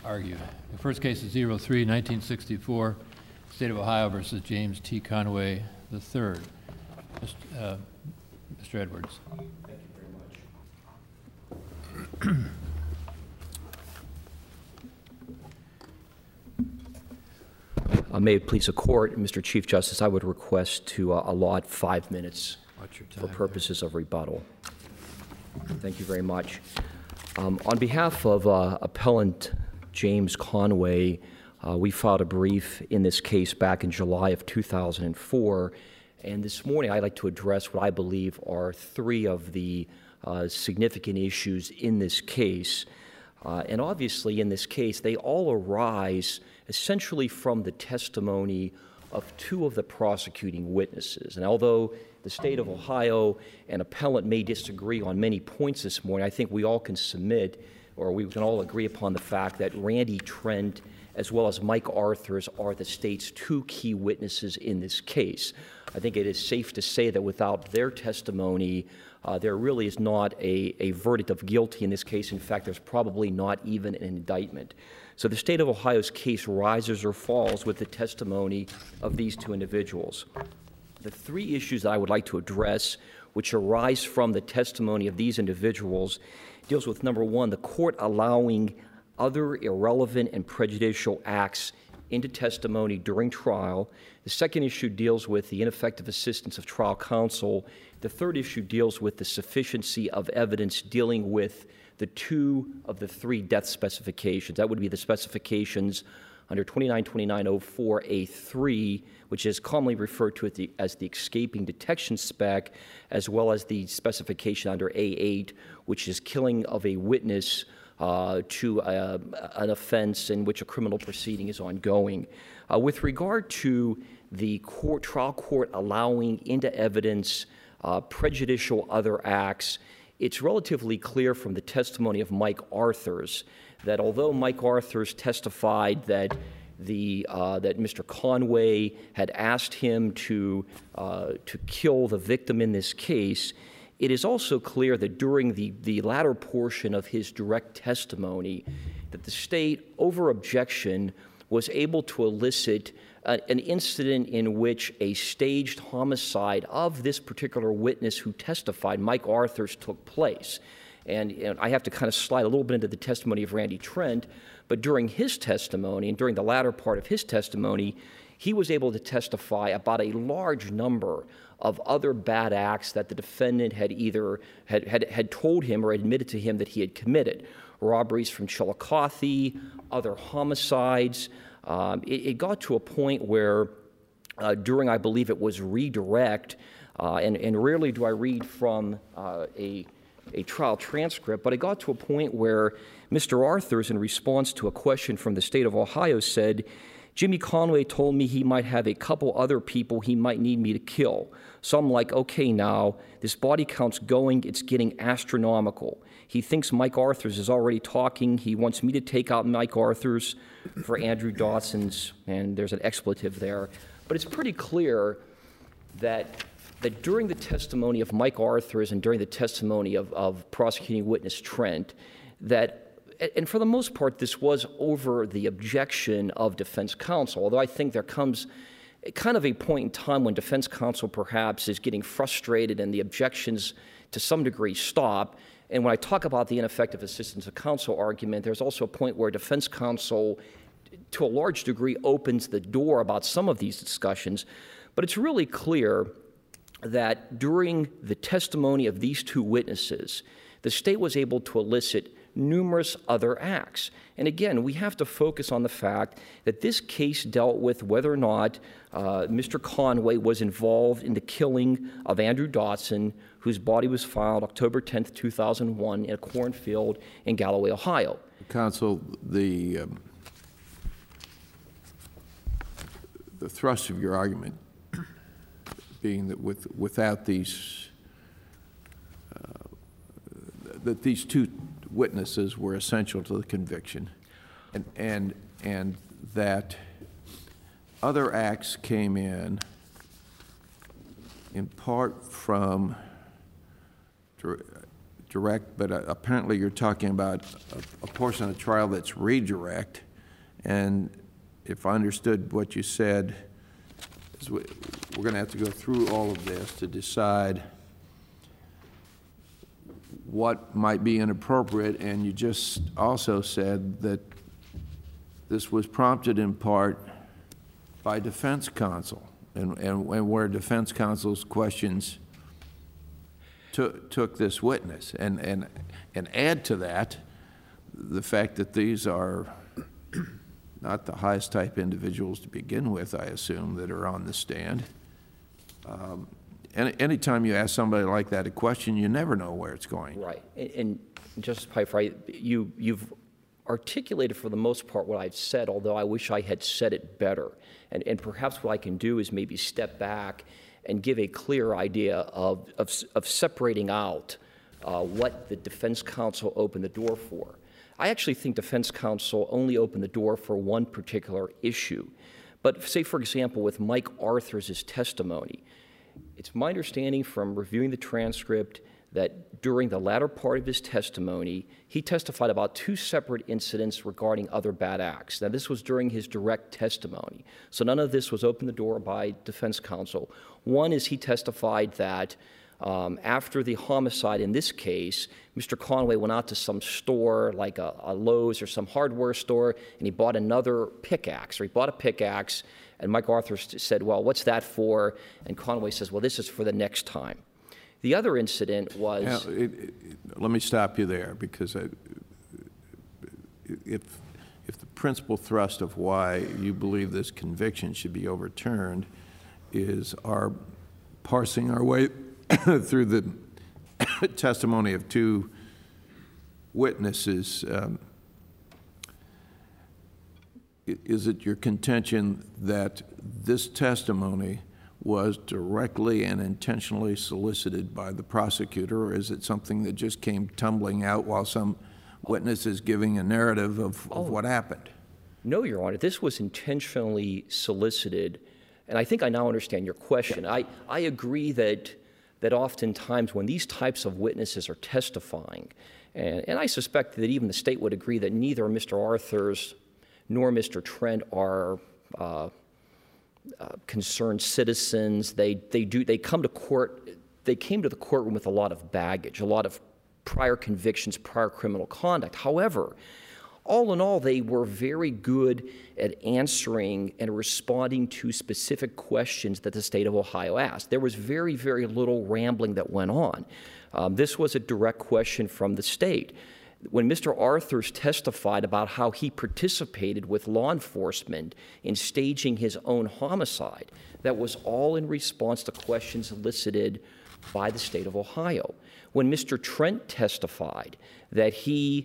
argue. The first case is 03-1964, State of Ohio versus James T. Conway III. Mr. Edwards. Thank you very much. May it please the Court, Mr. Chief Justice, I would request to allot 5 minutes for purposes of rebuttal. Thank you very much. On behalf of Appellant James Conway, we filed a brief in this case back in July of 2004, and this morning I'd like to address what I believe are three of the significant issues in this case. And obviously in this case, they all arise essentially from the testimony of two of the prosecuting witnesses. And although the State of Ohio and appellant may disagree on many points this morning, I think we all can submit, or we can all agree upon the fact that Randy Trent as well as Mike Arthurs are the state's two key witnesses in this case. I think it is safe to say that without their testimony, there really is not a verdict of guilty in this case. In fact, there's probably not even an indictment. So the State of Ohio's case rises or falls with the testimony of these two individuals. The three issues that I would like to address, which arise from the testimony of these individuals, deals with, number one, the court allowing other irrelevant and prejudicial acts into testimony during trial. The second issue deals with the ineffective assistance of trial counsel. The third issue deals with the sufficiency of evidence dealing with the two of the three death specifications. That would be the specifications under 292904A3, which is commonly referred to as the escaping detection spec, as well as the specification under A8, which is killing of a witness to an offense in which a criminal proceeding is ongoing. With regard to the trial court allowing into evidence prejudicial other acts, it's relatively clear from the testimony of Mike Arthurs that although Mike Arthurs testified that that Mr. Conway had asked him to kill the victim in this case, it is also clear that during the latter portion of his direct testimony that the state, over objection, was able to elicit an incident in which a staged homicide of this particular witness who testified, Mike Arthurs, took place. And I have to kind of slide a little bit into the testimony of Randy Trent, but during his testimony and during the latter part of his testimony, he was able to testify about a large number of other bad acts that the defendant had either had told him or admitted to him that he had committed. Robberies from Chillicothe, other homicides. It got to a point where during, I believe it was redirect, and rarely do I read from a trial transcript, but it got to a point where Mr. Arthurs, in response to a question from the State of Ohio, said, "Jimmy Conway told me he might have a couple other people he might need me to kill. So I'm like, okay, now, this body count's going, it's getting astronomical. He thinks Mike Arthurs is already talking. He wants me to take out Mike Arthurs for Andrew Dawson's," and there's an expletive there. But it's pretty clear that during the testimony of Mike Arthurs and during the testimony of prosecuting witness Trent, and for the most part, this was over the objection of defense counsel, although I think there comes kind of a point in time when defense counsel perhaps is getting frustrated and the objections to some degree stop. And when I talk about the ineffective assistance of counsel argument, there's also a point where defense counsel, to a large degree, opens the door about some of these discussions. But it's really clear that during the testimony of these two witnesses, the state was able to elicit numerous other acts. And again, we have to focus on the fact that this case dealt with whether or not Mr. Conway was involved in the killing of Andrew Dawson, whose body was found October 10th, 2001 in a cornfield in Galloway, Ohio. Counsel, the thrust of your argument being that without these, that these two witnesses were essential to the conviction, and that other acts came in part from direct, but apparently you're talking about a portion of the trial that's redirect. And if I understood what you said, is we're going to have to go through all of this to decide what might be inappropriate. And you just also said that this was prompted in part by defense counsel, and where defense counsel's questions took this witness, and add to that the fact that these are not the highest type individuals to begin with, I assume, that are on the stand. Anytime you ask somebody like that a question, you never know where it's going. Right. And Justice Pfeiffer, you've articulated for the most part what I've said, although I wish I had said it better. And perhaps what I can do is maybe step back and give a clear idea of separating out what the defense counsel opened the door for. I actually think defense counsel only opened the door for one particular issue. But say, for example, with Mike Arthurs' testimony, it's my understanding from reviewing the transcript that during the latter part of his testimony, he testified about 2 separate incidents regarding other bad acts. Now, this was during his direct testimony, so none of this was opened the door by defense counsel. One is he testified that after the homicide in this case, Mr. Conway went out to some store, like a Lowe's or some hardware store, and he bought another pickaxe, or he bought a pickaxe, and Mike Arthurs said, well, what's that for? And Conway says, well, this is for the next time. The other incident was... Now, let me stop you there, because if the principal thrust of why you believe this conviction should be overturned is our parsing our way through the testimony of 2 witnesses, is it your contention that this testimony was directly and intentionally solicited by the prosecutor, or is it something that just came tumbling out while some witness is giving a narrative of what happened? No, Your Honor. This was intentionally solicited, and I think I now understand your question. I agree that oftentimes when these types of witnesses are testifying, and I suspect that even the state would agree that neither Mr. Arthurs nor Mr. Trent are concerned citizens. They come to court. They came to the courtroom with a lot of baggage, a lot of prior convictions, prior criminal conduct. However, all in all, they were very good at answering and responding to specific questions that the state of Ohio asked. There was very, very little rambling that went on. This was a direct question from the state. When Mr. Arthurs testified about how he participated with law enforcement in staging his own homicide, that was all in response to questions elicited by the state of Ohio. When Mr. Trent testified that he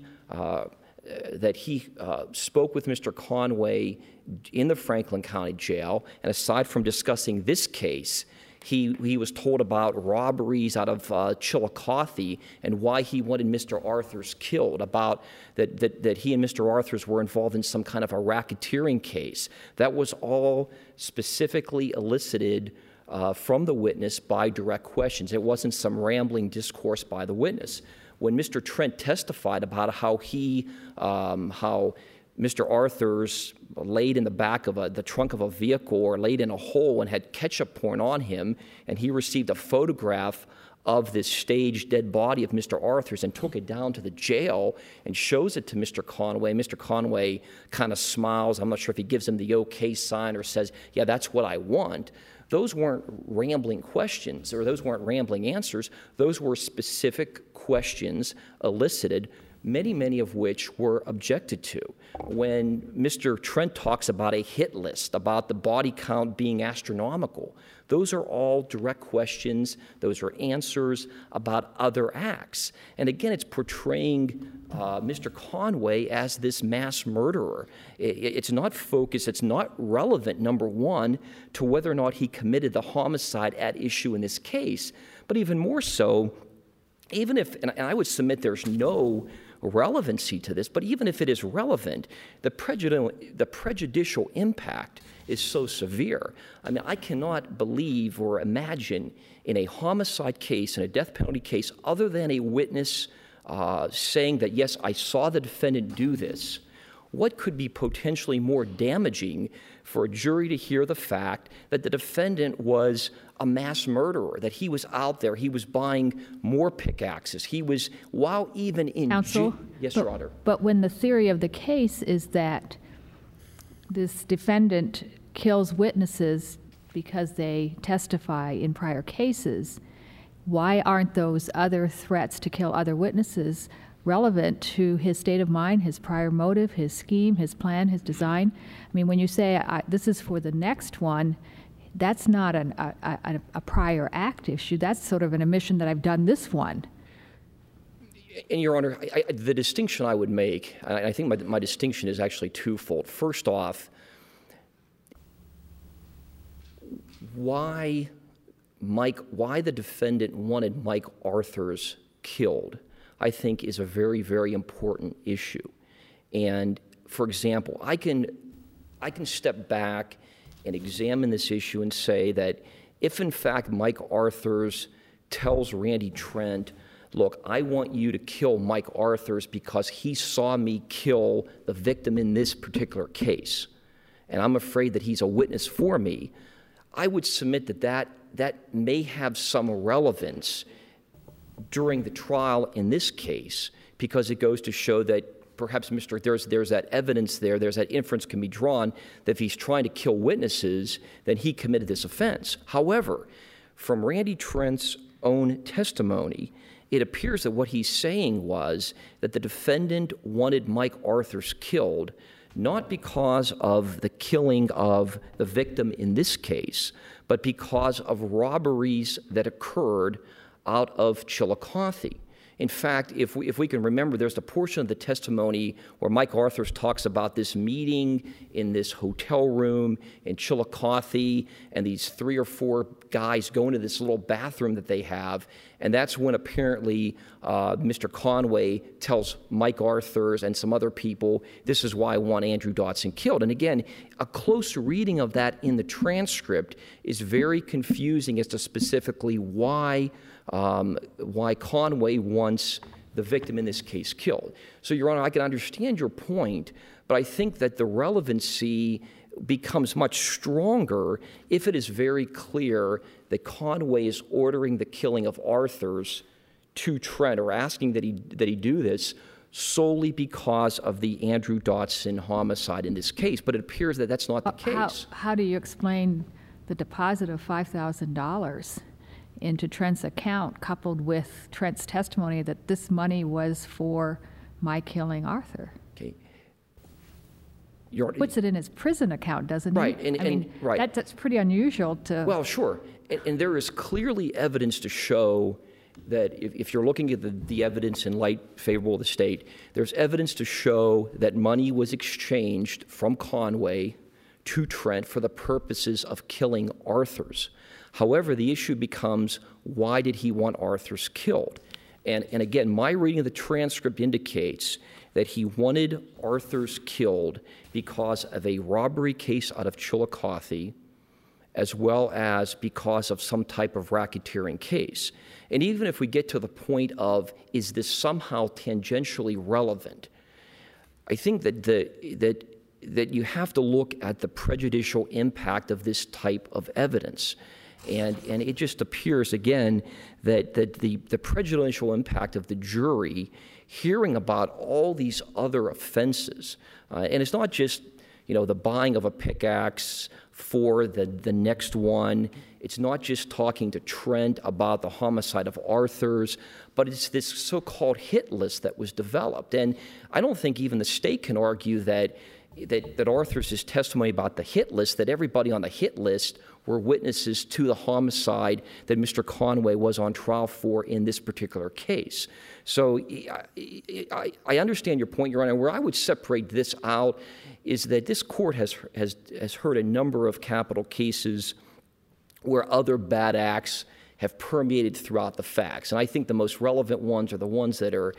spoke with Mr. Conway in the Franklin County Jail, and aside from discussing this case, he was told about robberies out of Chillicothe and why he wanted Mr. Arthurs killed, about that he and Mr. Arthurs were involved in some kind of a racketeering case. That was all specifically elicited from the witness by direct questions. It wasn't some rambling discourse by the witness. When Mr. Trent testified about how Mr. Arthurs laid in the back of the trunk of a vehicle or laid in a hole and had ketchup poured on him, and he received a photograph of this staged dead body of Mr. Arthurs and took it down to the jail and shows it to Mr. Conway. Mr. Conway kind of smiles. I'm not sure if he gives him the okay sign or says, yeah, that's what I want. Those weren't rambling questions, or those weren't rambling answers. Those were specific questions elicited, many of which were objected to. When Mr. Trent talks about a hit list, about the body count being astronomical, those are all direct questions. Those are answers about other acts. And again, it's portraying Mr. Conway as this mass murderer. It's not focused, it's not relevant, number one, to whether or not he committed the homicide at issue in this case. But even more so, even if, and I would submit there's no relevancy to this, but even if it is relevant, the prejudicial impact is so severe. I mean, I cannot believe or imagine in a homicide case, in a death penalty case, other than a witness saying that, yes, I saw the defendant do this, what could be potentially more damaging for a jury to hear the fact that the defendant was a mass murderer, that he was out there, he was buying more pickaxes, he was, while even in Counsel? Yes, Your Honor. But when the theory of the case is that this defendant kills witnesses because they testify in prior cases, why aren't those other threats to kill other witnesses relevant to his state of mind, his prior motive, his scheme, his plan, his design? I mean, when you say this is for the next one, that's not a prior act issue. That's sort of an admission that I've done this one. And, Your Honor, the distinction I would make, I think my distinction is actually twofold. First off, why the defendant wanted Mike Arthurs killed, I think, is a very, very important issue. And, for example, I can step back and examine this issue and say that if, in fact, Mike Arthurs tells Randy Trent, look, I want you to kill Mike Arthurs because he saw me kill the victim in this particular case, and I'm afraid that he's a witness for me, I would submit that may have some relevance during the trial in this case, because it goes to show that perhaps there's that evidence there's that inference can be drawn that if he's trying to kill witnesses, then he committed this offense. However, from Randy Trent's own testimony, it appears that what he's saying was that the defendant wanted Mike Arthurs killed not because of the killing of the victim in this case, but because of robberies that occurred out of Chillicothe. In fact, if we can remember, there's a portion of the testimony where Mike Arthurs talks about this meeting in this hotel room in Chillicothe and these 3 or 4 guys go into this little bathroom that they have, and that's when apparently Mr. Conway tells Mike Arthurs and some other people, this is why I want Andrew Dotson killed. And again, a close reading of that in the transcript is very confusing as to specifically why Conway wants the victim in this case killed. So, Your Honor, I can understand your point, but I think that the relevancy becomes much stronger if it is very clear that Conway is ordering the killing of Arthurs to Trent, or asking that he do this solely because of the Andrew Dotson homicide in this case. But it appears that that's not the case. How do you explain the deposit of $5,000 into Trent's account, coupled with Trent's testimony that this money was for my killing Arthur? Okay. Puts it in his prison account, doesn't right, he? Right. That's pretty unusual to... Well, sure. And there is clearly evidence to show that if you're looking at the evidence in light favorable to the state, there's evidence to show that money was exchanged from Conway to Trent for the purposes of killing Arthurs. However, the issue becomes, why did he want Arthurs killed? And again, my reading of the transcript indicates that he wanted Arthurs killed because of a robbery case out of Chillicothe, as well as because of some type of racketeering case. And even if we get to the point of, is this somehow tangentially relevant, I think that you have to look at the prejudicial impact of this type of evidence. And it just appears, again, that the prejudicial impact of the jury hearing about all these other offenses, and it's not just, the buying of a pickaxe for the next one. It's not just talking to Trent about the homicide of Arthurs, but it's this so-called hit list that was developed. And I don't think even the state can argue that Arthurs' testimony about the hit list, that everybody on the hit list were witnesses to the homicide that Mr. Conway was on trial for in this particular case. So I understand your point, Your Honor. Where I would separate this out is that this court has heard a number of capital cases where other bad acts have permeated throughout the facts. And I think the most relevant ones are the ones that are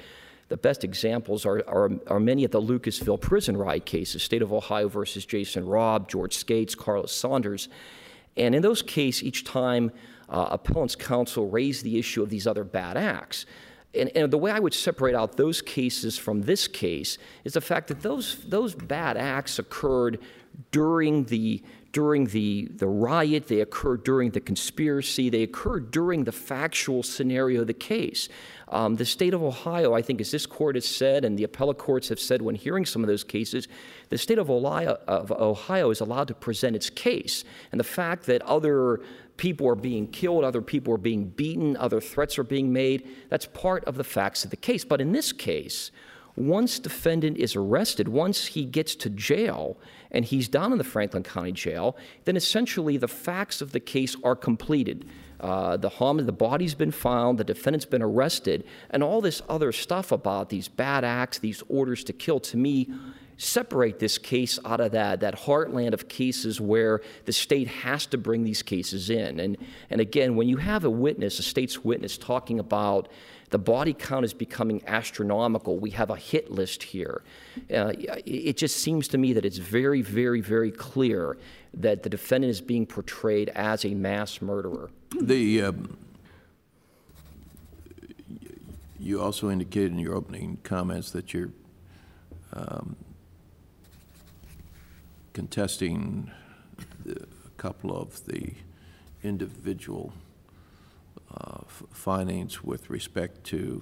The best examples are many of the Lucasville prison riot cases, State of Ohio versus Jason Robb, George Skates, Carlos Saunders. And in those cases, each time appellant's counsel raised the issue of these other bad acts. And the way I would separate out those cases from this case is the fact that those bad acts occurred during the riot, they occurred during the conspiracy, they occurred during the factual scenario of the case. The state of Ohio, I think, as this court has said, and the appellate courts have said when hearing some of those cases, the state of Ohio is allowed to present its case. And the fact that other people are being killed, other people are being beaten, other threats are being made, that's part of the facts of the case. But in this case, once defendant is arrested, once he gets to jail and he's down in the Franklin County Jail, then essentially the facts of the case are completed. The body's been found, the defendant's been arrested, and all this other stuff about these bad acts, these orders to kill, to me, separate this case out of that heartland of cases where the state has to bring these cases in. And again, when you have a witness, a state's witness, talking about the body count is becoming astronomical, we have a hit list here, it just seems to me that it's very, very, very clear that the defendant is being portrayed as a mass murderer. You also indicated in your opening comments that you're contesting a couple of the individual findings with respect to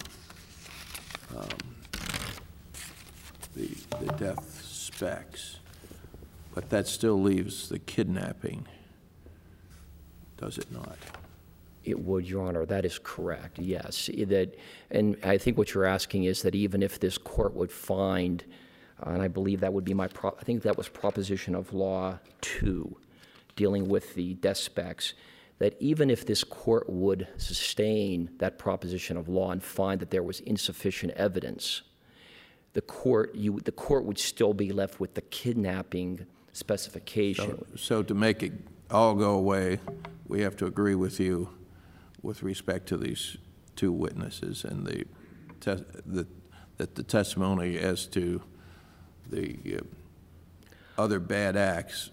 the death specs, but that still leaves the kidnapping, does it not? It would, Your Honor. That is correct, yes. And I think what you're asking is that even if this court would find, and I believe that would be I think that was Proposition of Law 2, dealing with the death specs, that even if this court would sustain that proposition of law and find that there was insufficient evidence, the court would still be left with the kidnapping specification. So to make it all go away, we have to agree with you with respect to these two witnesses and that the testimony as to the other bad acts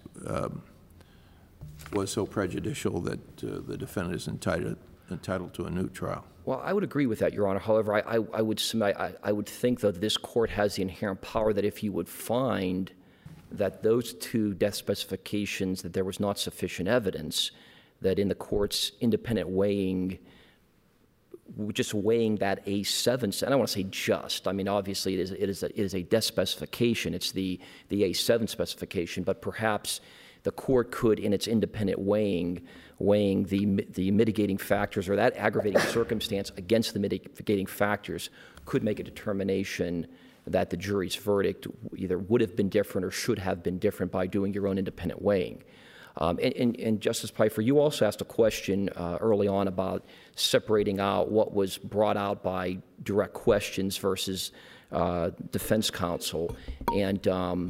was so prejudicial that the defendant is entitled to a new trial. Well, I would agree with that, Your Honor. However, I would think that this court has the inherent power that if you would find that those two death specifications, that there was not sufficient evidence, that in the court's independent weighing, just weighing that A7, I don't want to say just, I mean, obviously it is a death specification, it's the A7 specification, but perhaps the court could, in its independent weighing the mitigating factors or that aggravating circumstance against the mitigating factors, could make a determination that the jury's verdict either would have been different or should have been different by doing your own independent weighing. And Justice Pfeiffer, you also asked a question early on about separating out what was brought out by direct questions versus defense counsel. And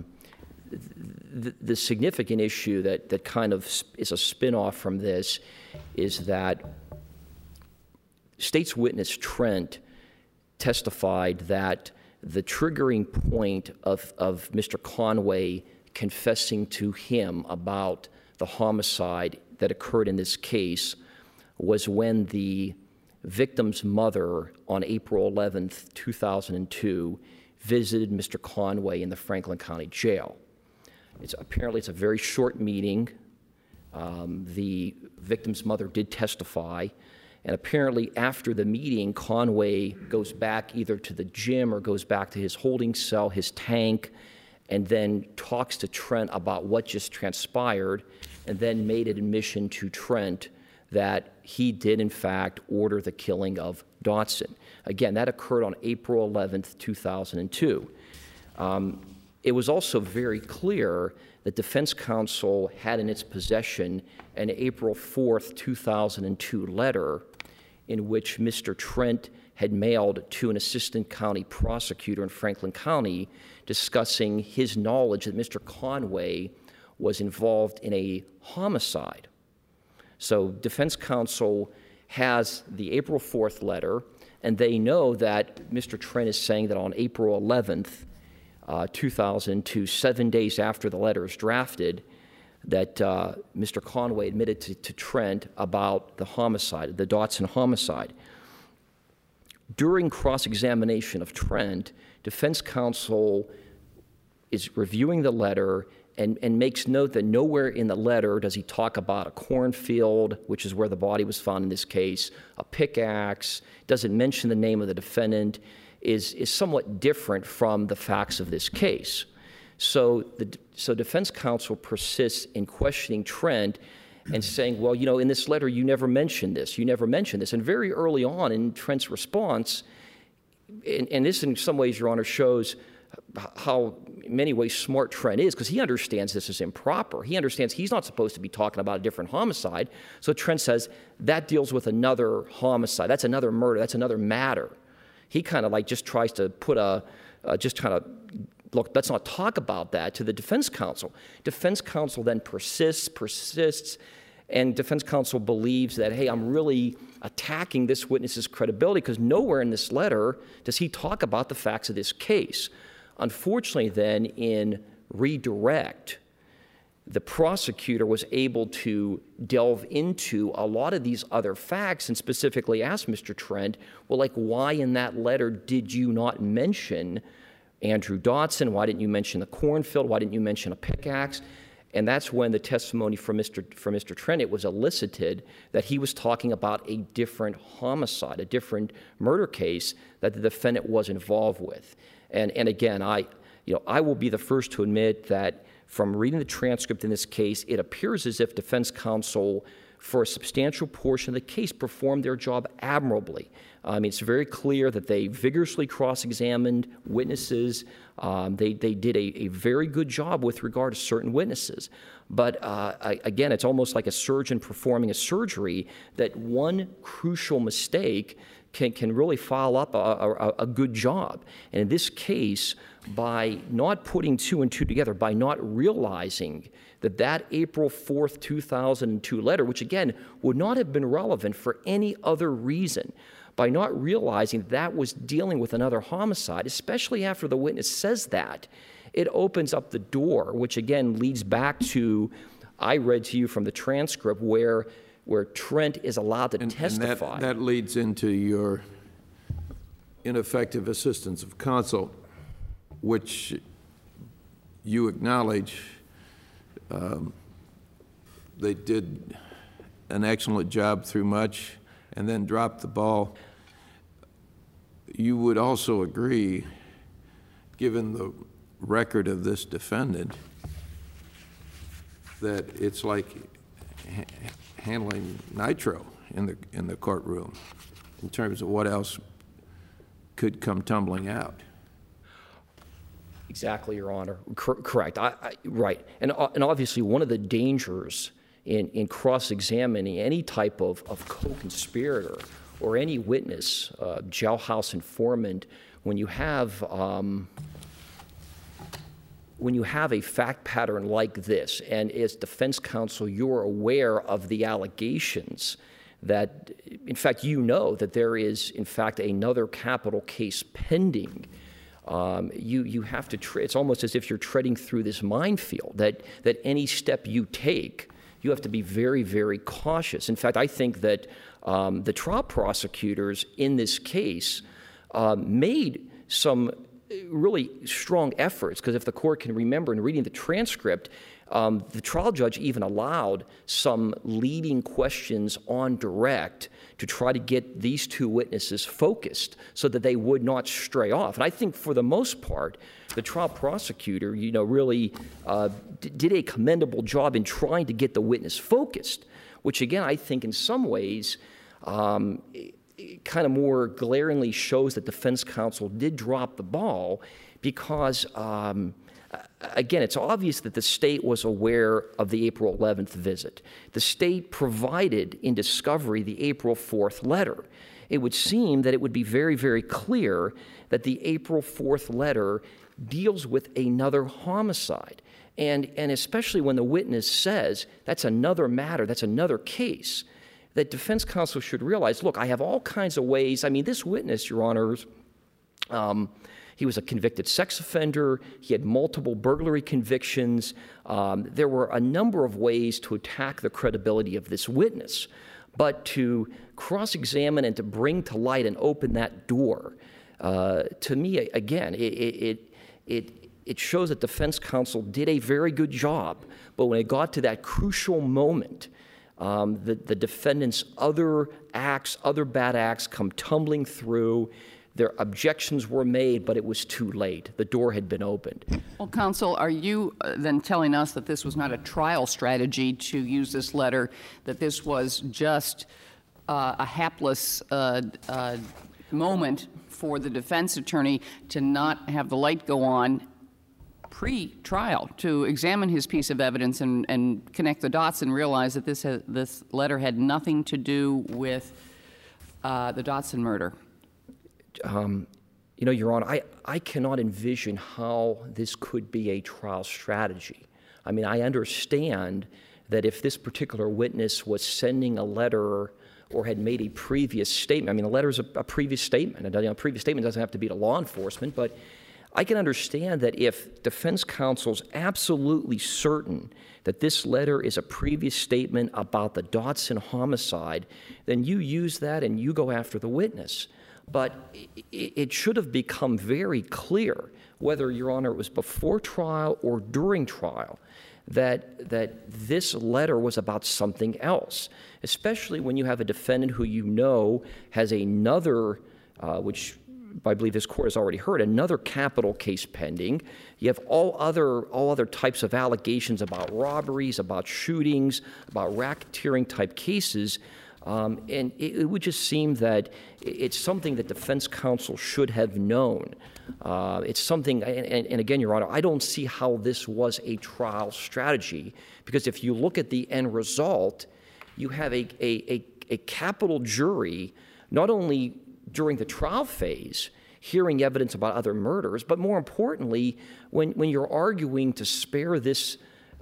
the significant issue that kind of is a spin-off from this is that State's witness Trent testified that the triggering point of Mr. Conway confessing to him about the homicide that occurred in this case was when the victim's mother on April 11th, 2002 visited Mr. Conway in the Franklin County Jail. Apparently it's a very short meeting. The victim's mother did testify, and apparently after the meeting, Conway goes back either to the gym or goes back to his holding cell, his tank, and then talks to Trent about what just transpired, and then made an admission to Trent that he did, in fact, order the killing of Dotson. Again, that occurred on April 11th, 2002. It was also very clear that defense counsel had in its possession an April 4th, 2002 letter in which Mr. Trent had mailed to an assistant county prosecutor in Franklin County discussing his knowledge that Mr. Conway was involved in a homicide. So defense counsel has the April 4th letter, and they know that Mr. Trent is saying that on April 11th, 2002, 7 days after the letter is drafted, that Mr. Conway admitted to Trent about the homicide, the Dotson homicide. During cross-examination of Trent, defense counsel is reviewing the letter and makes note that nowhere in the letter does he talk about a cornfield, which is where the body was found in this case, a pickaxe, doesn't mention the name of the defendant, is somewhat different from the facts of this case. So defense counsel persists in questioning Trent and saying, well, you know, in this letter you never mentioned this, And very early on in Trent's response, and this in some ways, Your Honor, shows how in many ways smart Trent is, because he understands this is improper. He understands he's not supposed to be talking about a different homicide. So Trent says, that deals with another homicide. That's another murder. That's another matter. He kind of like just tries to put look, let's not talk about that to the defense counsel. Defense counsel then persists, and defense counsel believes that, hey, I'm really attacking this witness's credibility because nowhere in this letter does he talk about the facts of this case. Unfortunately, then, in redirect, the prosecutor was able to delve into a lot of these other facts and specifically ask Mr. Trent, well, like, why in that letter did you not mention Andrew Dotson? Why didn't you mention the cornfield? Why didn't you mention a pickaxe? And that's when the testimony from Mr. Trent, it was elicited that he was talking about a different homicide, a different murder case that the defendant was involved with. And again, I will be the first to admit that from reading the transcript in this case, it appears as if defense counsel, for a substantial portion of the case, performed their job admirably. It's very clear that they vigorously cross-examined witnesses. They did a very good job with regard to certain witnesses. But again, it's almost like a surgeon performing a surgery, that one crucial mistake can really foul up a good job. And in this case, by not putting two and two together, by not realizing that April 4th, 2002 letter, which again would not have been relevant for any other reason, by not realizing that was dealing with another homicide, especially after the witness says that, it opens up the door, which again leads back to, I read to you from the transcript, where Trent is allowed to testify. And that leads into your ineffective assistance of counsel, which you acknowledge they did an excellent job through much and then dropped the ball. You would also agree, given the record of this defendant, that it's like handling nitro in the courtroom in terms of what else could come tumbling out. Exactly, Your Honor. Correct. Right. And obviously, one of the dangers in cross-examining any type of co-conspirator or any witness, jailhouse informant, when you have a fact pattern like this, and as defense counsel, you're aware of the allegations that, in fact, you know that there is, in fact, another capital case pending. You have to. It's almost as if you're treading through this minefield. That any step you take, you have to be very, very cautious. In fact, I think that the trial prosecutors in this case made some really strong efforts, because if the court can remember in reading the transcript, the trial judge even allowed some leading questions on direct to try to get these two witnesses focused so that they would not stray off. And I think for the most part, the trial prosecutor, really did a commendable job in trying to get the witness focused, which again, I think in some ways, kind of more glaringly shows that defense counsel did drop the ball, because again, it's obvious that the state was aware of the April 11th visit. The state provided in discovery the April 4th letter. It would seem that it would be very, very clear that the April 4th letter deals with another homicide. And especially when the witness says, that's another matter, that's another case, that defense counsel should realize, look, I have all kinds of ways. I mean, this witness, Your Honors, he was a convicted sex offender. He had multiple burglary convictions. There were a number of ways to attack the credibility of this witness. But to cross-examine and to bring to light and open that door, to me, again, it shows that defense counsel did a very good job. But when it got to that crucial moment, the defendant's other acts, other bad acts come tumbling through. Their objections were made, but it was too late. The door had been opened. Well, counsel, are you then telling us that this was not a trial strategy to use this letter, that this was just a hapless moment for the defense attorney to not have the light go on pre-trial, to examine his piece of evidence and connect the dots and realize that this letter had nothing to do with the Dotson murder? You know, Your Honor, I cannot envision how this could be a trial strategy. I mean, I understand that if this particular witness was sending a letter or had made a previous statement, I mean, a letter is a previous statement. A previous statement doesn't have to be to law enforcement, but I can understand that if defense counsel's absolutely certain that this letter is a previous statement about the Dotson homicide, then you use that and you go after the witness. But it should have become very clear, whether, Your Honor, it was before trial or during trial, that this letter was about something else, especially when you have a defendant who you know has another, which I believe this court has already heard, another capital case pending. You have all other types of allegations about robberies, about shootings, about racketeering type cases. And it would just seem that it's something that defense counsel should have known. It's something, and again, Your Honor, I don't see how this was a trial strategy, because if you look at the end result, you have a capital jury, not only during the trial phase, hearing evidence about other murders, but more importantly, when you're arguing to spare this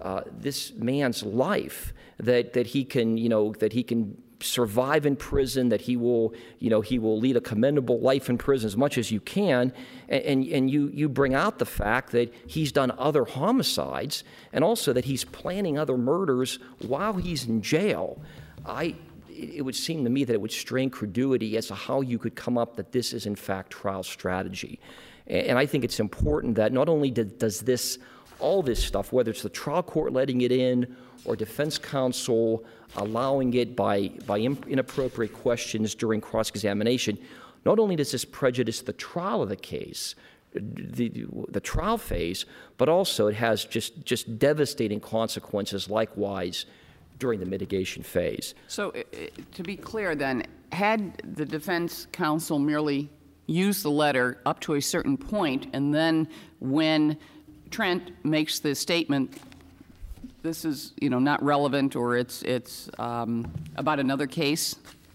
man's life, that he can survive in prison, that he will lead a commendable life in prison as much as you can, and you bring out the fact that he's done other homicides and also that he's planning other murders while he's in jail. It would seem to me that it would strain credulity as to how you could come up that this is in fact trial strategy. And I think it's important that not only does all this stuff, whether it's the trial court letting it in or defense counsel allowing it by inappropriate questions during cross-examination, not only does this prejudice the trial of the case, the trial phase, but also it has just devastating consequences likewise during the mitigation phase. So to be clear then, had the defense counsel merely used the letter up to a certain point, and then when Trent makes the statement, this is not relevant, or it's about another case,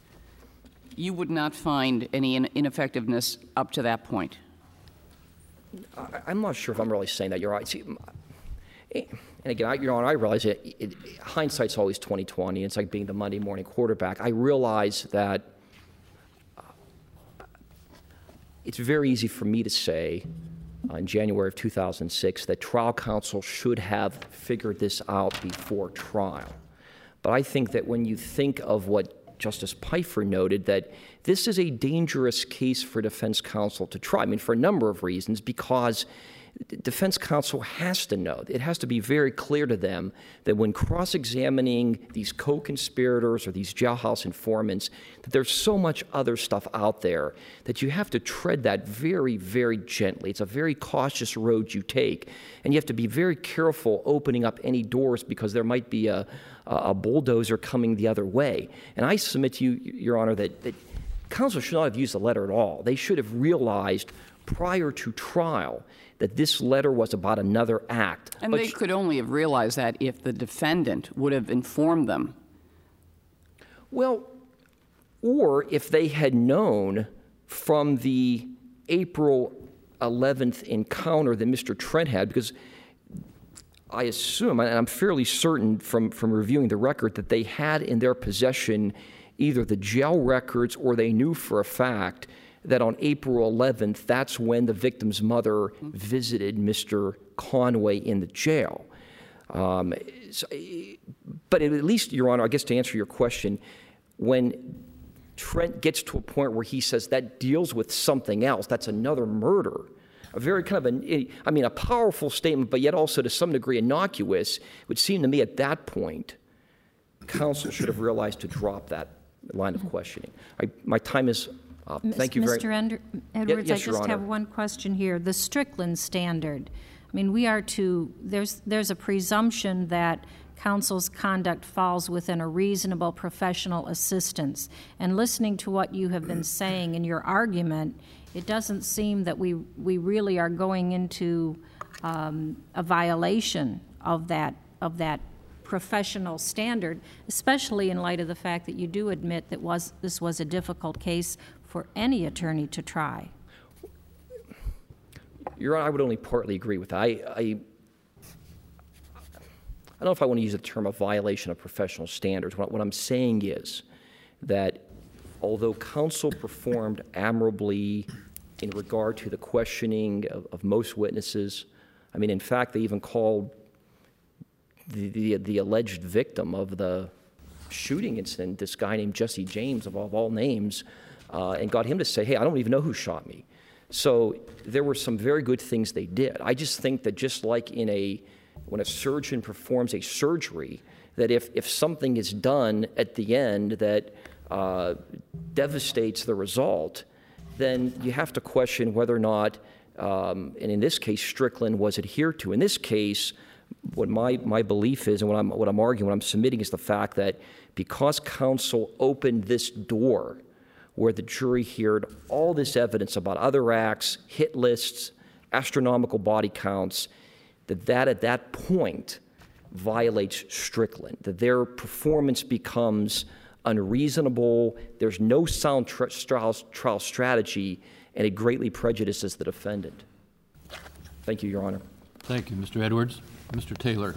you would not find any ineffectiveness up to that point? I'm not sure if I'm really saying that. You're right. See, and again, Your Honor, I realize hindsight's always 20/20. It's like being the Monday morning quarterback. I realize that it's very easy for me to say in January of 2006 that trial counsel should have figured this out before trial. But I think that when you think of what Justice Pfeiffer noted, that this is a dangerous case for defense counsel to try. I mean, for a number of reasons, because defense counsel has to know. It has to be very clear to them that when cross-examining these co-conspirators or these jailhouse informants, that there's so much other stuff out there that you have to tread that very, very gently. It's a very cautious road you take, and you have to be very careful opening up any doors because there might be a bulldozer coming the other way. And I submit to you, Your Honor, that counsel should not have used the letter at all. They should have realized prior to trial that this letter was about another act. And they could only have realized that if the defendant would have informed them. Well, or if they had known from the April 11th encounter that Mr. Trent had, because I assume, and I'm fairly certain from reviewing the record, that they had in their possession either the jail records or they knew for a fact that on April 11th, that's when the victim's mother visited Mr. Conway in the jail. But at least, Your Honor, I guess to answer your question, when Trent gets to a point where he says that deals with something else, that's another murder, a very kind of a powerful statement, but yet also to some degree innocuous, it would seem to me at that point, counsel should have realized to drop that line of questioning. My time is up. Thank you very much. Mr. Edwards, yes, I Your just have Honor. one question here. The Strickland standard. I mean, there's a presumption that counsel's conduct falls within a reasonable professional assistance. And listening to what you have been saying in your argument, it doesn't seem that we really are going into a violation of that professional standard, especially in light of the fact that you do admit that this was a difficult case for any attorney to try. Your Honor, I would only partly agree with that. I don't know if I want to use the term a violation of professional standards. What I'm saying is that although counsel performed admirably in regard to the questioning of most witnesses, I mean, in fact, they even called the alleged victim of the shooting incident, this guy named Jesse James, of all names, and got him to say, hey, I don't even know who shot me. So there were some very good things they did. I just think that just like when a surgeon performs a surgery, that if something is done at the end that devastates the result, then you have to question whether or not, and in this case, Strickland was adhered to. In this case, what my belief is, and what I'm arguing, what I'm submitting, is the fact that because counsel opened this door where the jury heard all this evidence about other acts, hit lists, astronomical body counts, that at that point violates Strickland, that their performance becomes unreasonable, there's no sound trial strategy, and it greatly prejudices the defendant. Thank you, Your Honor. Thank you, Mr. Edwards. Mr. Taylor.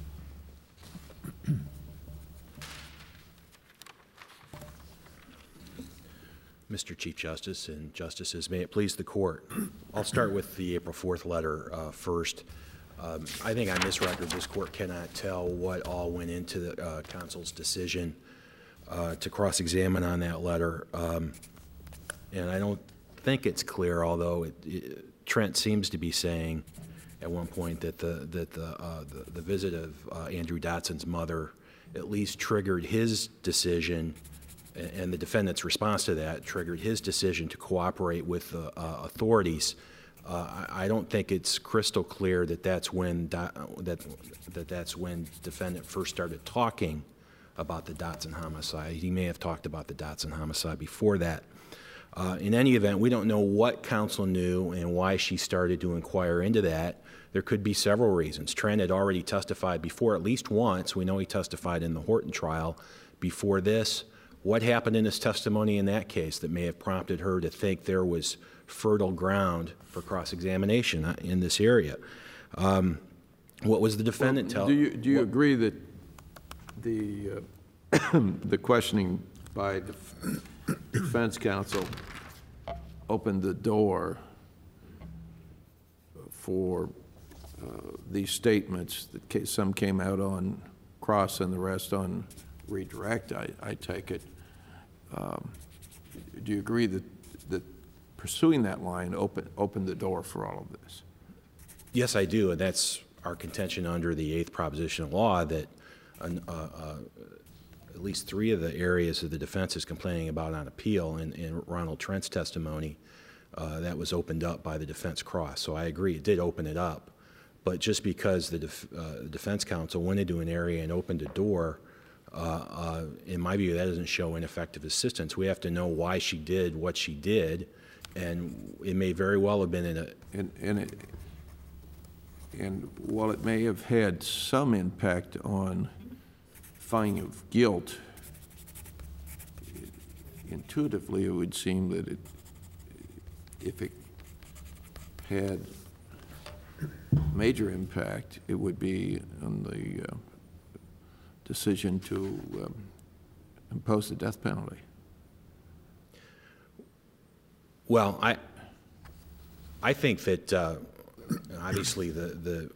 Mr. Chief Justice and Justices, may it please the Court. I'll start with the April 4th letter first. I think on this record, this Court cannot tell what all went into the counsel's decision to cross-examine on that letter. And I don't think it's clear, although Trent seems to be saying at one point that the visit of Andrew Dotson's mother at least triggered his decision, and the defendant's response to that triggered his decision to cooperate with the authorities. I don't think it's crystal clear that that's when that's when defendant first started talking about the Dotson homicide. He may have talked about the Dotson homicide before that. In any event, we don't know what counsel knew and why she started to inquire into that. There could be several reasons. Trent had already testified before at least once. We know he testified in the Horton trial before this. What happened in his testimony in that case that may have prompted her to think there was fertile ground for cross-examination in this area? What was the defendant telling? Do you agree that the the questioning by defense counsel opened the door for these statements that some came out on cross and the rest on redirect, I take it? Do you agree that pursuing that line opened the door for all of this? Yes, I do, and that's our contention under the 8th proposition of law, that at least 3 of the areas that the defense is complaining about on appeal in Ronald Trent's testimony, that was opened up by the defense cross. So I agree, it did open it up. But just because the defense counsel went into an area and opened a door, in my view, that doesn't show ineffective assistance. We have to know why she did what she did, and it may very well have been in a... And while it may have had some impact on finding of guilt, intuitively it would seem that if it had major impact, it would be on the decision to impose the death penalty? Well, I think that obviously the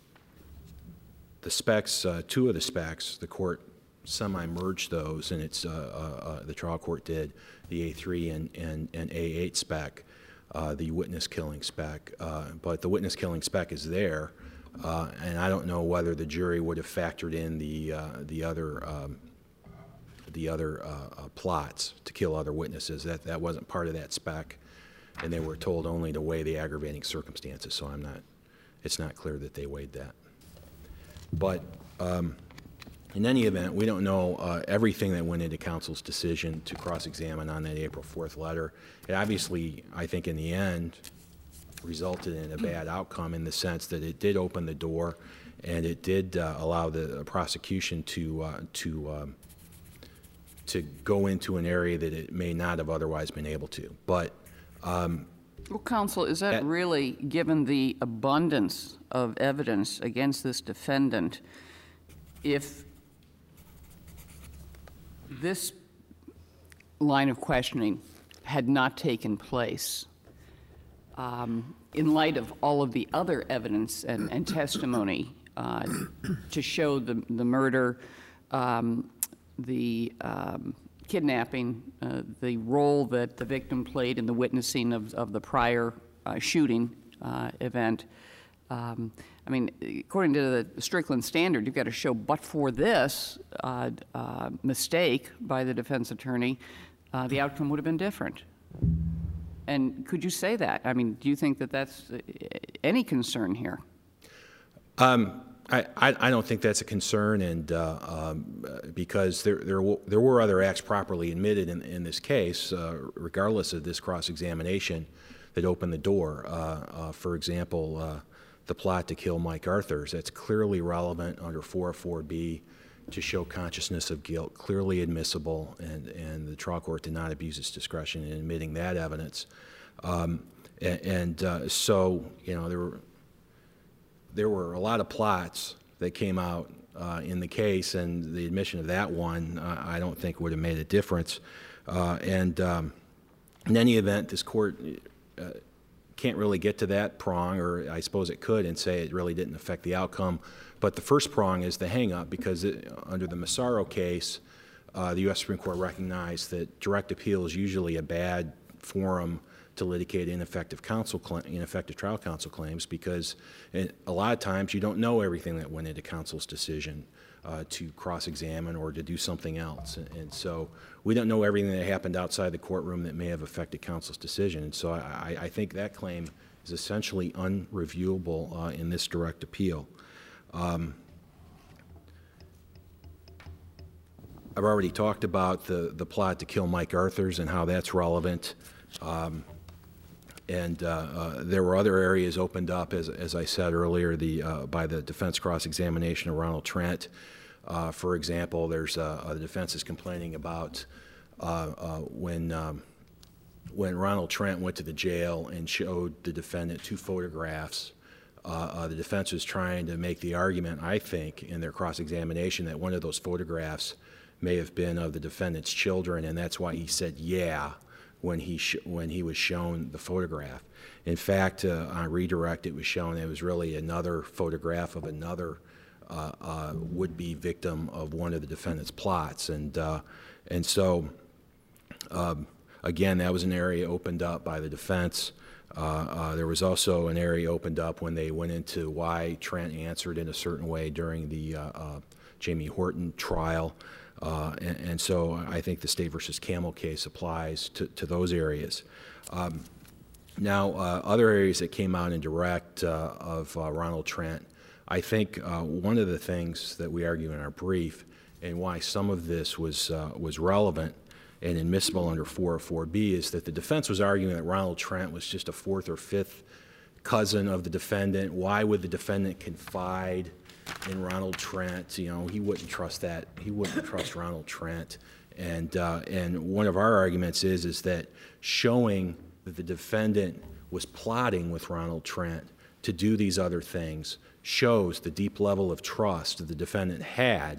specs, two of the specs, the court semi-merged those, and it's the trial court did the A3 and A8 spec, the witness killing spec, but the witness killing spec is there, and I don't know whether the jury would have factored in the other plots to kill other witnesses. That wasn't part of that spec, and they were told only to weigh the aggravating circumstances. So it's not clear that they weighed that. But in any event, we don't know everything that went into counsel's decision to cross-examine on that April 4th letter. It obviously, I think, in the end, resulted in a bad outcome in the sense that it did open the door, and it did allow the prosecution to go into an area that it may not have otherwise been able to. But well, counsel, is that really, given the abundance of evidence against this defendant, if this line of questioning had not taken place, in light of all of the other evidence and testimony to show the murder, the kidnapping, the role that the victim played in the witnessing of the prior shooting event. I mean, according to the Strickland standard, you've got to show, but for this mistake by the defense attorney, the outcome would have been different. And could you say that? I mean, do you think that that's any concern here? I don't think that's a concern, and because there were other acts properly admitted in this case, regardless of this cross-examination, that opened the door. For example, the plot to kill Mike Arthurs, that's clearly relevant under 404B to show consciousness of guilt, clearly admissible, and the trial court did not abuse its discretion in admitting that evidence. So, you know, there were a lot of plots that came out in the case, and the admission of that one, I don't think would have made a difference. In any event, this court can't really get to that prong, or I suppose it could, and say it really didn't affect the outcome. But the first prong is the hang-up, because under the Massaro case, the U.S. Supreme Court recognized that direct appeal is usually a bad forum to litigate ineffective trial counsel claims, because a lot of times you don't know everything that went into counsel's decision to cross-examine or to do something else. And so we don't know everything that happened outside the courtroom that may have affected counsel's decision. And so I think that claim is essentially unreviewable in this direct appeal. I've already talked about the plot to kill Mike Arthurs and how that's relevant. There were other areas opened up, as I said earlier, by the defense cross-examination of Ronald Trent. For example, there's the defense is complaining about when Ronald Trent went to the jail and showed the defendant 2 photographs. The defense was trying to make the argument, I think, in their cross-examination that one of those photographs may have been of the defendant's children, and that's why he said "yeah" when he was shown the photograph. In fact, on redirect, it was shown it was really another photograph of another would-be victim of one of the defendant's plots, and so again, that was an area opened up by the defense. There was also an area opened up when they went into why Trent answered in a certain way during the Jamie Horton trial. And so I think the State versus Camel case applies to those areas. Now, other areas that came out in direct of Ronald Trent, I think one of the things that we argue in our brief and why some of this was relevant and admissible under 404B is that the defense was arguing that Ronald Trent was just a 4th or 5th cousin of the defendant. Why would the defendant confide in Ronald Trent? You know, he wouldn't trust that. He wouldn't trust Ronald Trent. And one of our arguments is that showing that the defendant was plotting with Ronald Trent to do these other things shows the deep level of trust that the defendant had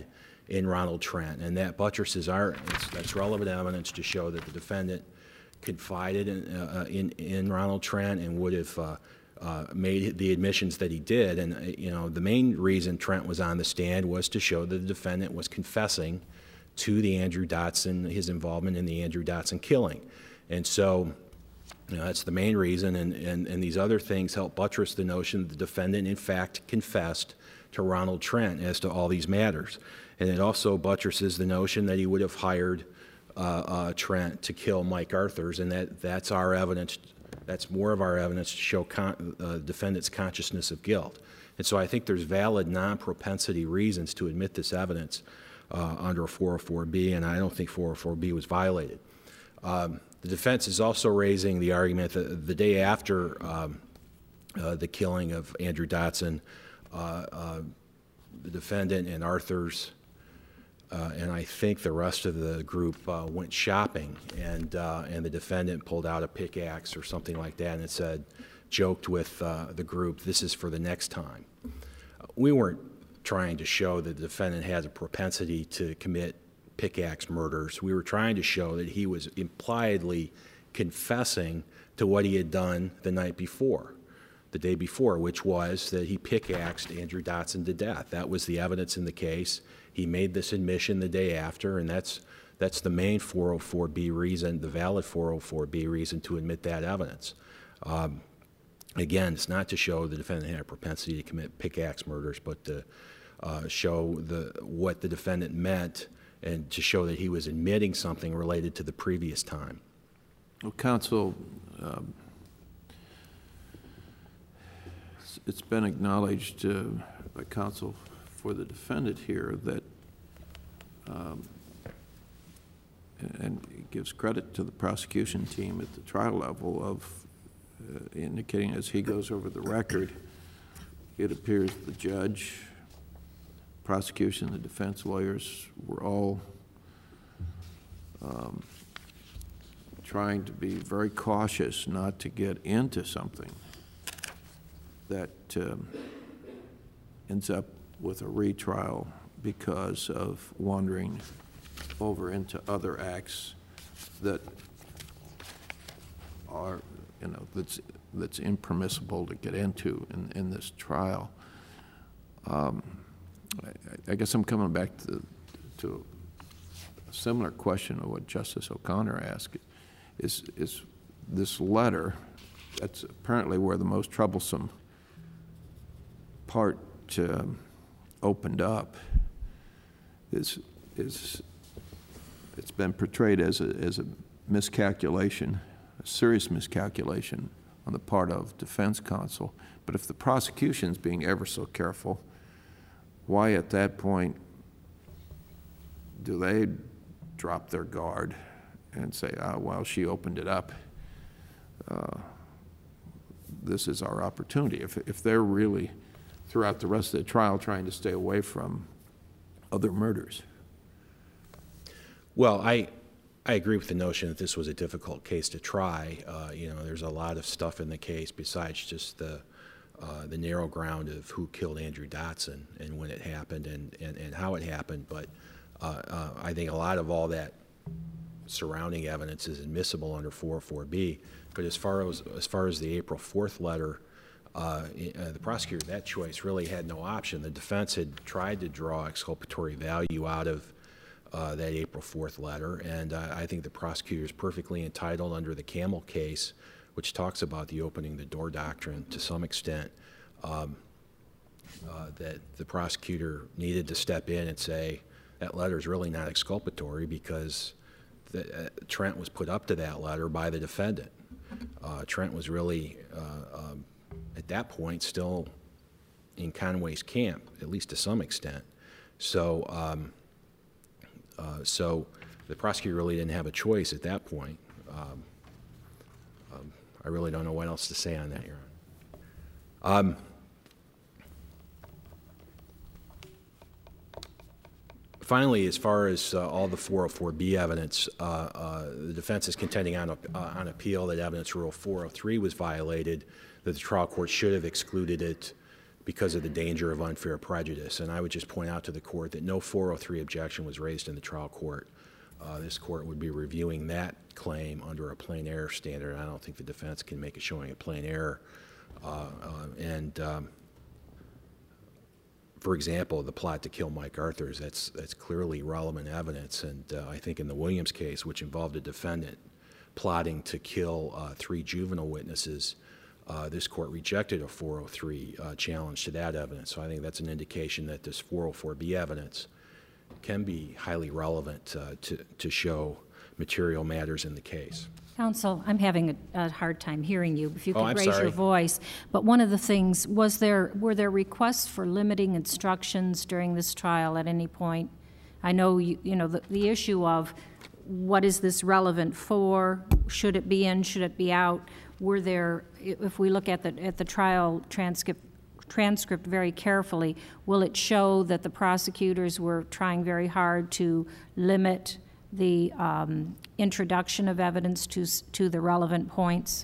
in Ronald Trent, and that buttresses that's relevant evidence to show that the defendant confided in Ronald Trent and would have made the admissions that he did. And the main reason Trent was on the stand was to show that the defendant was confessing to the Andrew Dotson, his involvement in the Andrew Dotson killing. And so that's the main reason, and these other things help buttress the notion that the defendant in fact confessed to Ronald Trent as to all these matters. And it also buttresses the notion that he would have hired Trent to kill Mike Arthurs, and that's our evidence. That's more of our evidence to show defendant's consciousness of guilt. And so I think there's valid non-propensity reasons to admit this evidence under 404B, and I don't think 404B was violated. The defense is also raising the argument that the day after the killing of Andrew Dotson, the defendant and Arthurs and I think the rest of the group went shopping, and the defendant pulled out a pickaxe or something like that, and it said, joked with the group, "This is for the next time." We weren't trying to show that the defendant has a propensity to commit pickaxe murders. We were trying to show that he was impliedly confessing to what he had done the night before, the day before, which was that he pickaxed Andrew Dotson to death. That was the evidence in the case. He made this admission the day after, and that's the main 404B reason, the valid 404B reason to admit that evidence. Again, it's not to show the defendant had a propensity to commit pickaxe murders, but to show what the defendant meant and to show that he was admitting something related to the previous time. Well, counsel, it's been acknowledged by counsel for the defendant here that, and it gives credit to the prosecution team at the trial level of indicating as he goes over the record, it appears the judge, prosecution, the defense lawyers were all trying to be very cautious not to get into something that ends up with a retrial because of wandering over into other acts that are, that's impermissible to get into in this trial. I guess I'm coming back to a similar question of what Justice O'Connor asked. Is this letter, that's apparently where the most troublesome part opened up, it's been portrayed as a miscalculation, a serious miscalculation on the part of defense counsel. But if the prosecution's being ever so careful, why at that point do they drop their guard and say, well, she opened it up. This is our opportunity. If they're really, throughout the rest of the trial, trying to stay away from other murders. Well, I agree with the notion that this was a difficult case to try. There's a lot of stuff in the case besides just the narrow ground of who killed Andrew Dotson and when it happened and how it happened. But I think a lot of all that surrounding evidence is admissible under 404B. But as far as the April 4th letter, the prosecutor, that choice really had no option. The defense had tried to draw exculpatory value out of that April 4th letter, and I think the prosecutor is perfectly entitled under the Camel case, which talks about the opening the door doctrine to some extent, that the prosecutor needed to step in and say, that letter is really not exculpatory because Trent was put up to that letter by the defendant. Trent was really, at that point, still in Conway's camp, at least to some extent. So, so the prosecutor really didn't have a choice at that point. I really don't know what else to say on that, Your Honor. Finally, as far as all the 404B evidence, the defense is contending on appeal that evidence rule 403 was violated, that the trial court should have excluded it because of the danger of unfair prejudice. And I would just point out to the court that no 403 objection was raised in the trial court. This court would be reviewing that claim under a plain error standard. I don't think the defense can make a showing of plain error. For example, the plot to kill Mike Arthurs, that's clearly relevant evidence. And I think in the Williams case, which involved a defendant plotting to kill 3 juvenile witnesses, this court rejected a 403 challenge to that evidence. So I think that's an indication that this 404B evidence can be highly relevant to show material matters in the case. Counsel, I'm having a hard time hearing you. If you could I'm raise sorry. your voice. But one of the things, were there requests for limiting instructions during this trial at any point? I know, the issue of what is this relevant for? Should it be in? Should it be out? Were there, if we look at the trial transcript very carefully, will it show that the prosecutors were trying very hard to limit the introduction of evidence to the relevant points?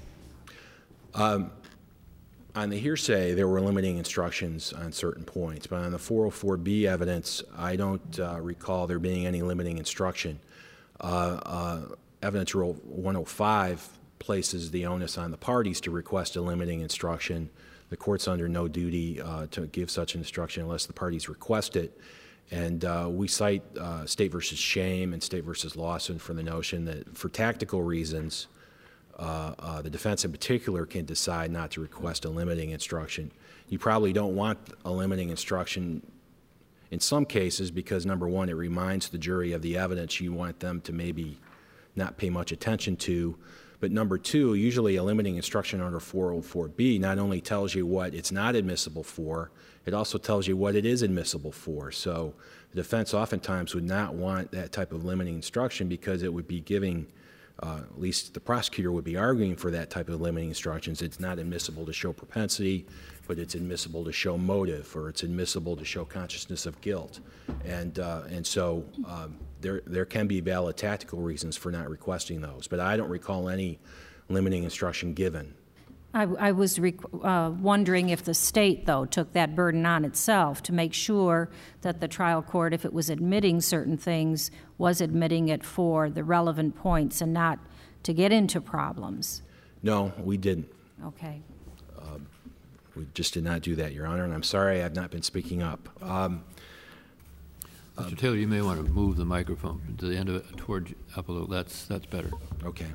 On the hearsay, there were limiting instructions on certain points, but on the 404B evidence, I don't recall there being any limiting instruction. Evidence Rule 105 places the onus on the parties to request a limiting instruction. The court's under no duty to give such an instruction unless the parties request it. And we cite State v. Shame and State v. Lawson for the notion that for tactical reasons, the defense in particular can decide not to request a limiting instruction. You probably don't want a limiting instruction in some cases because, number one, it reminds the jury of the evidence you want them to maybe not pay much attention to. But number two, usually a limiting instruction under 404B not only tells you what it's not admissible for, it also tells you what it is admissible for. So the defense oftentimes would not want that type of limiting instruction because it would be giving, at least the prosecutor would be arguing for that type of limiting instructions. It's not admissible to show propensity, but it's admissible to show motive, or it's admissible to show consciousness of guilt. And so there can be valid tactical reasons for not requesting those, but I don't recall any limiting instruction given. I was wondering if the state, though, took that burden on itself to make sure that the trial court, if it was admitting certain things, was admitting it for the relevant points and not to get into problems. No, we didn't. Okay. We just did not do that, Your Honor, and I'm sorry I've not been speaking up. Mr. Taylor, you may want to move the microphone to the end of it, toward up a little. That's better. Okay.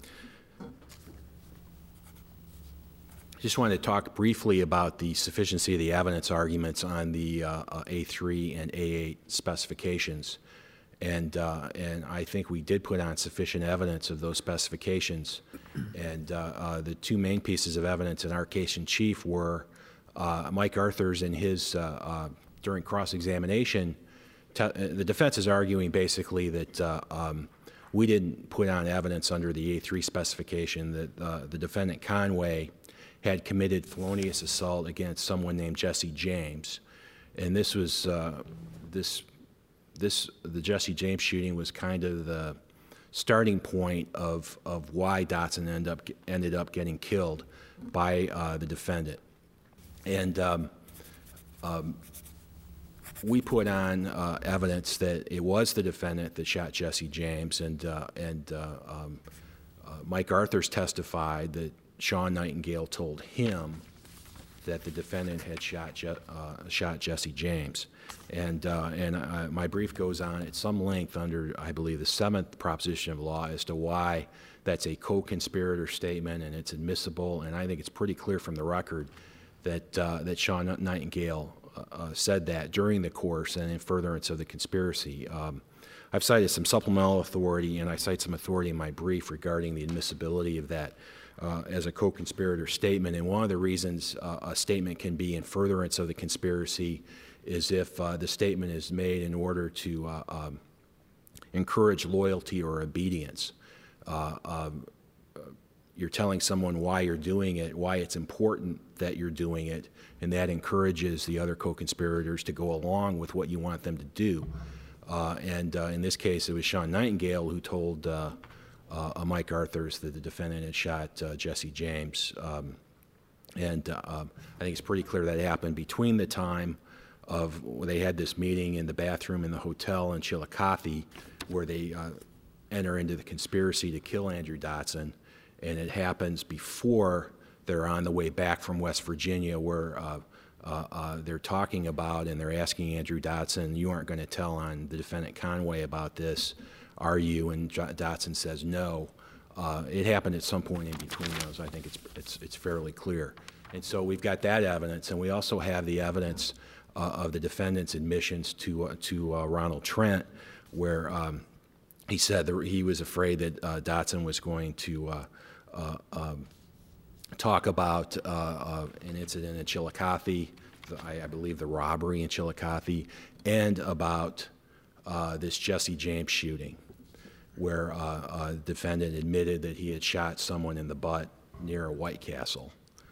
Just wanted to talk briefly about the sufficiency of the evidence arguments on the A3 and A8 specifications. And I think we did put on sufficient evidence of those specifications. And the two main pieces of evidence in our case in chief were Mike Arthurs in his, during cross-examination, the defense is arguing basically that we didn't put on evidence under the A3 specification that the defendant Conway had committed felonious assault against someone named Jesse James. And this was, the Jesse James shooting was kind of the starting point of why Dotson ended up getting killed by the defendant. And we put on evidence that it was the defendant that shot Jesse James, and Mike Arthurs testified that Sean Nightingale told him that the defendant had shot Jesse James. And my brief goes on at some length under, I believe, the 7th proposition of law as to why that's a co-conspirator statement and it's admissible. And I think it's pretty clear from the record that Sean Nightingale said that during the course and in furtherance of the conspiracy. I've cited some supplemental authority, and I cite some authority in my brief regarding the admissibility of that as a co-conspirator statement. And one of the reasons a statement can be in furtherance of the conspiracy is if the statement is made in order to encourage loyalty or obedience. You're telling someone why you're doing it, why it's important that you're doing it, and that encourages the other co-conspirators to go along with what you want them to do. And in this case, it was Sean Nightingale who told Mike Arthurs that the defendant had shot Jesse James. And I think it's pretty clear that happened between the time of when they had this meeting in the bathroom in the hotel in Chillicothe, where they enter into the conspiracy to kill Andrew Dotson, and it happens before they're on the way back from West Virginia, where they're talking about and they're asking Andrew Dotson, "You aren't going to tell on the defendant Conway about this, are you?" And Dotson says no. It happened at some point in between those. I think it's fairly clear. And so we've got that evidence, and we also have the evidence of the defendant's admissions to Ronald Trent, where he said that he was afraid that Dotson was going to talk about an incident in Chillicothe, I believe the robbery in Chillicothe, and about this Jesse James shooting, where a defendant admitted that he had shot someone in the butt near White Castle.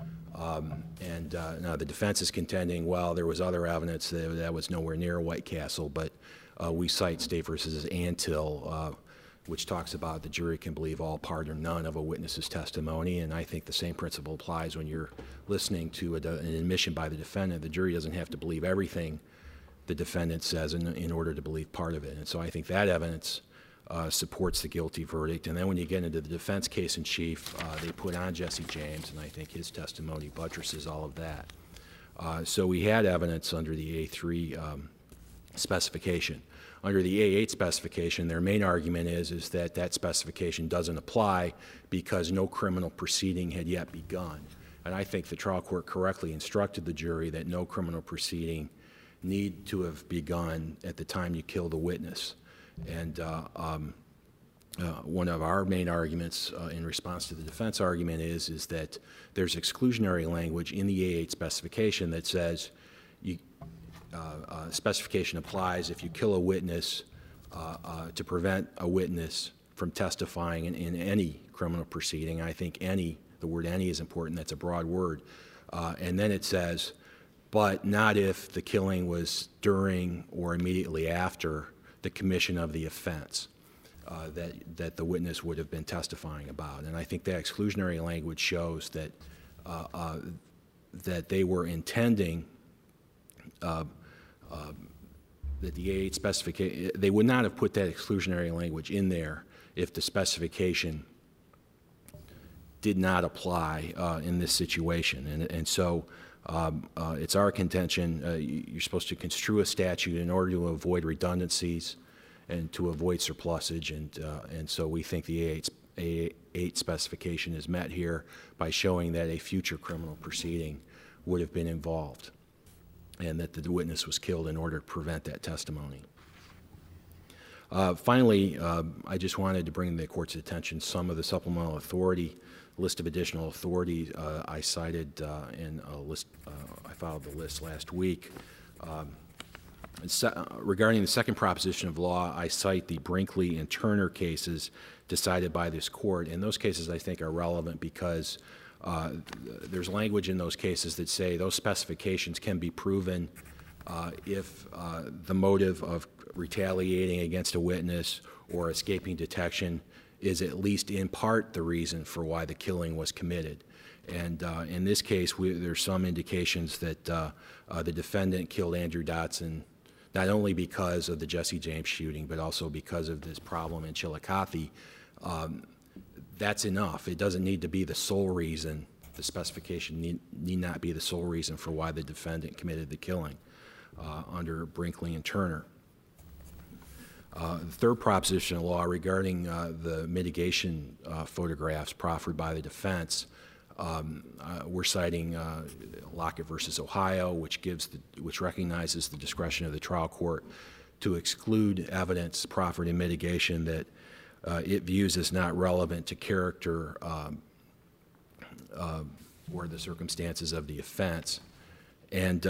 Now the defense is contending, well, there was other evidence that was nowhere near White Castle, but we cite State versus Antill, which talks about the jury can believe all, part, or none of a witness's testimony, and I think the same principle applies when you're listening to an admission by the defendant. The jury doesn't have to believe everything the defendant says in order to believe part of it, and so I think that evidence supports the guilty verdict. And then when you get into the defense case in chief, they put on Jesse James, and I think his testimony buttresses all of that. So we had evidence under the A3 specification. Under the A8 specification, their main argument is that that specification doesn't apply because no criminal proceeding had yet begun. And I think the trial court correctly instructed the jury that no criminal proceeding need to have begun at the time you kill the witness. And one of our main arguments in response to the defense argument is that there's exclusionary language in the A8 specification that says specification applies if you kill a witness to prevent a witness from testifying in any criminal proceeding. I think any, the word any is important, that's a broad word. And then it says, but not if the killing was during or immediately after the commission of the offense that the witness would have been testifying about. And I think that exclusionary language shows that that they were intending that the A8 specification, they would not have put that exclusionary language in there if the specification did not apply in this situation. And so it's our contention, you're supposed to construe a statute in order to avoid redundancies and to avoid surplusage, and so we think the A8 specification is met here by showing that a future criminal proceeding would have been involved and that the witness was killed in order to prevent that testimony. Finally, I just wanted to bring the court's attention some of the supplemental authority, list of additional authority I cited in a list, I filed the list last week. Regarding the second proposition of law, I cite the Brinkley and Turner cases decided by this court, and those cases I think are relevant because there's language in those cases that say those specifications can be proven if the motive of retaliating against a witness or escaping detection is at least in part the reason for why the killing was committed. And in this case, there's some indications that the defendant killed Andrew Dotson not only because of the Jesse James shooting, but also because of this problem in Chillicothe. That's enough. It doesn't need to be the sole reason. The specification need not be the sole reason for why the defendant committed the killing under Brinkley and Turner. The third proposition of law regarding the mitigation photographs proffered by the defense, we're citing Lockett versus Ohio, which recognizes the discretion of the trial court to exclude evidence proffered in mitigation that it views as not relevant to character or the circumstances of the offense. And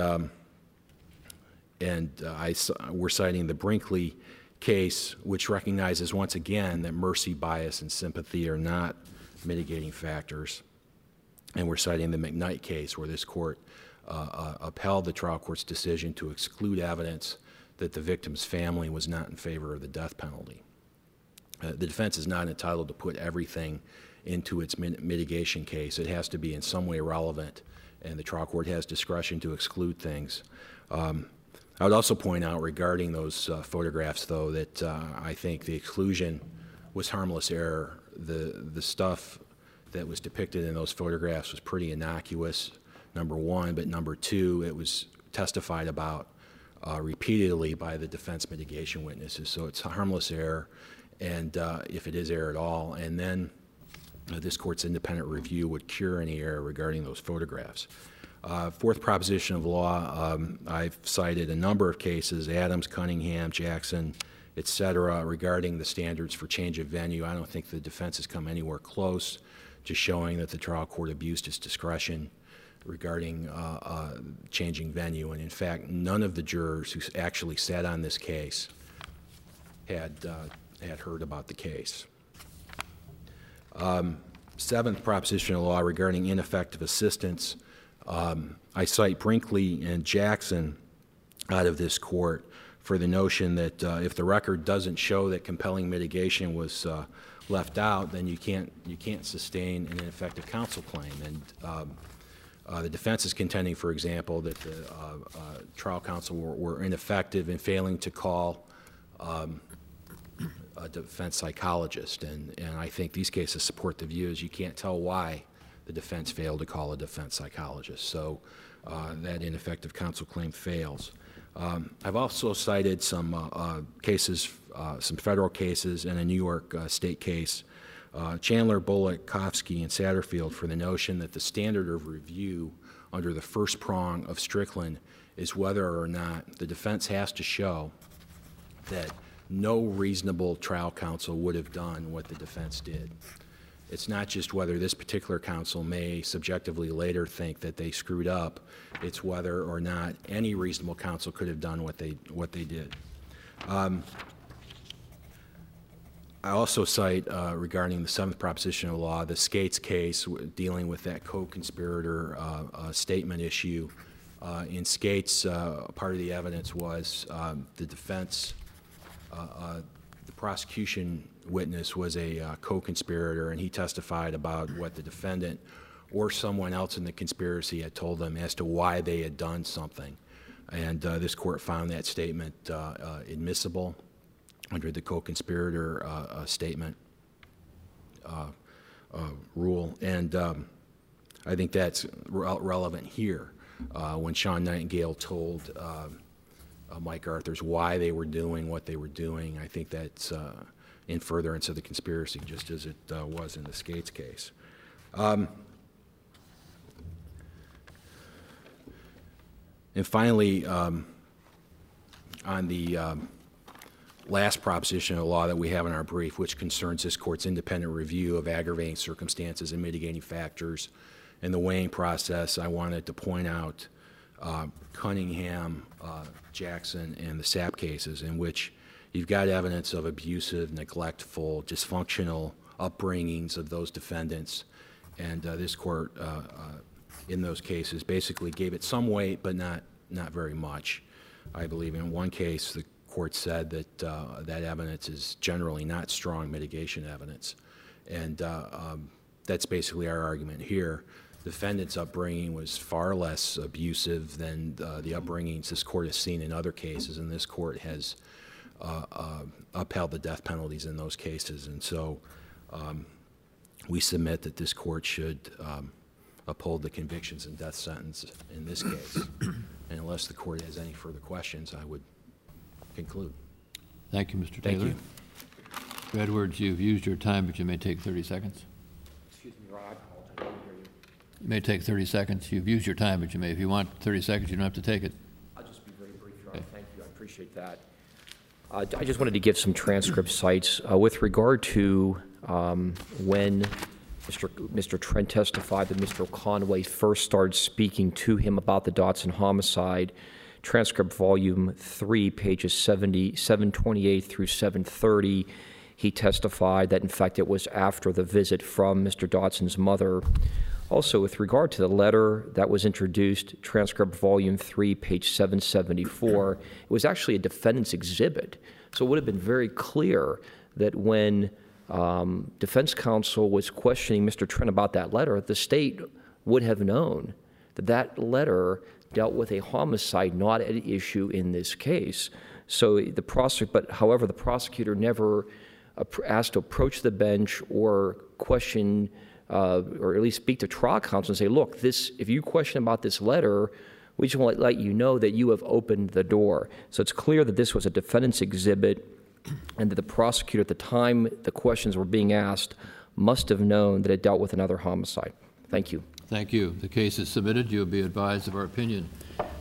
we're citing the Brinkley case, which recognizes once again that mercy, bias, and sympathy are not mitigating factors. And we're citing the McKnight case, where this court upheld the trial court's decision to exclude evidence that the victim's family was not in favor of the death penalty. The defense is not entitled to put everything into its mitigation case. It has to be in some way relevant, and the trial court has discretion to exclude things. I would also point out regarding those photographs, though, that I think the exclusion was harmless error. The stuff that was depicted in those photographs was pretty innocuous, number one, but number two, it was testified about repeatedly by the defense mitigation witnesses. So it's a harmless error, and if it is error at all, and then this court's independent review would cure any error regarding those photographs. Fourth proposition of law, I've cited a number of cases, Adams, Cunningham, Jackson, et cetera, regarding the standards for change of venue. I don't think the defense has come anywhere close to showing that the trial court abused its discretion regarding changing venue. And in fact, none of the jurors who actually sat on this case had heard about the case. Seventh proposition of law regarding ineffective assistance. I cite Brinkley and Jackson out of this court for the notion that if the record doesn't show that compelling mitigation was left out, then you can't sustain an ineffective counsel claim. And the defense is contending, for example, that the trial counsel were ineffective in failing to call a defense psychologist, and I think these cases support the view is you can't tell why the defense failed to call a defense psychologist. So that ineffective counsel claim fails. I've also cited some cases, some federal cases and a New York state case, Chandler, Bullock, Kofsky, and Satterfield, for the notion that the standard of review under the first prong of Strickland is whether or not the defense has to show that no reasonable trial counsel would have done what the defense did. It's not just whether this particular counsel may subjectively later think that they screwed up. It's whether or not any reasonable counsel could have done what they did. I also cite, regarding the seventh proposition of law, the Skates case dealing with that co-conspirator statement issue. In Skates, part of the evidence was the defense, the prosecution witness was a co-conspirator, and he testified about what the defendant or someone else in the conspiracy had told them as to why they had done something. And this court found that statement admissible under the co-conspirator statement rule. And I think that's relevant here. When Sean Nightingale told Mike Arthurs why they were doing what they were doing, I think that's in furtherance of the conspiracy, just as it was in the Skates case. And finally, on the last proposition of law that we have in our brief, which concerns this court's independent review of aggravating circumstances and mitigating factors in the weighing process, I wanted to point out Cunningham, Jackson, and the Sapp cases, in which you've got evidence of abusive, neglectful, dysfunctional upbringings of those defendants. And this court, in those cases, basically gave it some weight, but not very much. I believe in one case, the court said that that evidence is generally not strong mitigation evidence. And that's basically our argument here. The defendant's upbringing was far less abusive than the upbringings this court has seen in other cases, and this court has upheld the death penalties in those cases. And so we submit that this court should uphold the convictions and death sentence in this case. And unless the court has any further questions, I would conclude. Thank you, Mr. Taylor. Thank you. Mr. Edwards, you've used your time, but you may take 30 seconds. Excuse me, Rod. I didn't hear you. You may take 30 seconds. You've used your time, but you may, if you want 30 seconds, you don't have to take it. I'll just be very brief, Your Honor. Thank you. I appreciate that. I just wanted to give some transcript cites with regard to when Mr. Trent testified that Mr. Conway first started speaking to him about the Dotson homicide. Transcript volume 3, pages 728 through 730. He testified that, in fact, it was after the visit from Mr. Dotson's mother. Also, with regard to the letter that was introduced, transcript volume 3, page 774, it was actually a defendant's exhibit. So it would have been very clear that when defense counsel was questioning Mr. Trent about that letter, the state would have known that that letter dealt with a homicide not at issue in this case. So however, the prosecutor never asked to approach the bench or question, or at least speak to trial counsel and say, look, if you question about this letter, we just want to let you know that you have opened the door. So it's clear that this was a defendant's exhibit and that the prosecutor at the time the questions were being asked must have known that it dealt with another homicide. Thank you. Thank you. The case is submitted. You will be advised of our opinion.